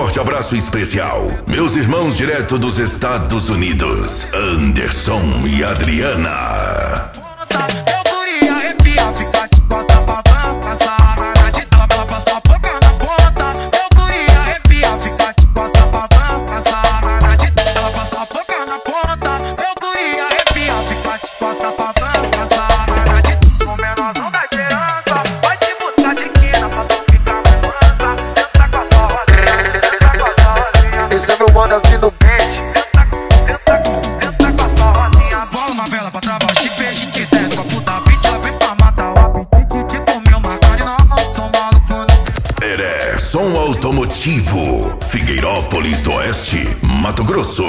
forte abraço especial. Meus irmãos direto dos Estados Unidos, Anderson e Adriana. Som automotivo, Figueirópolis do Oeste, Mato Grosso.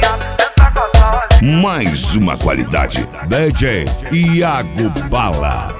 Mais uma qualidade, DJ Iago Bala.